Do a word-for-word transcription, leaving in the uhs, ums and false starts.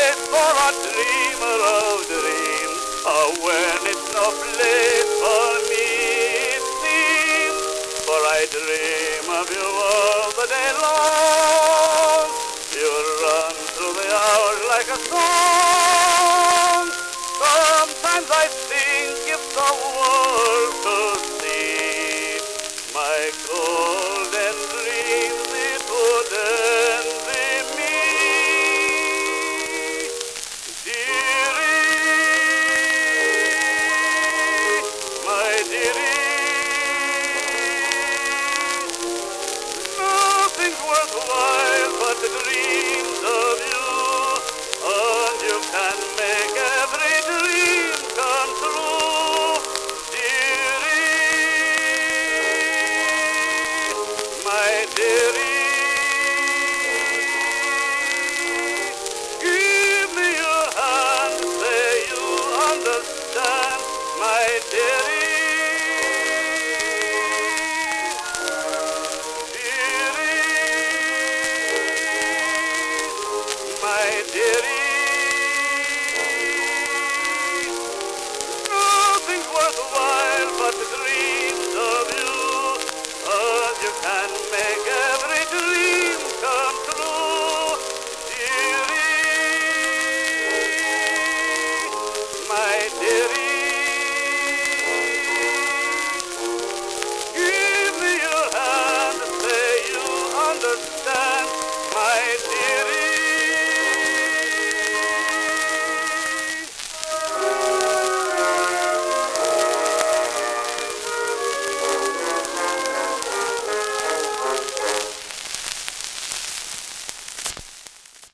place for a dreamer of dreams. Oh, when it's no place for me, it seems. For I dream of you all the day long. You run through the hours like a song. Sometimes I think if the world could see my golden dreams, it would envy me. Dearie, my dearie, nothing's worthwhile but the dreams of you, and you can make every dream come true. Dearie, my dearie, give me your hand, say you understand, my dearie. My dearie, nothing's worthwhile but the dreams of you, and you can make every dream come true. Dearie, my dearie, give me your hand, say you understand, my dearie.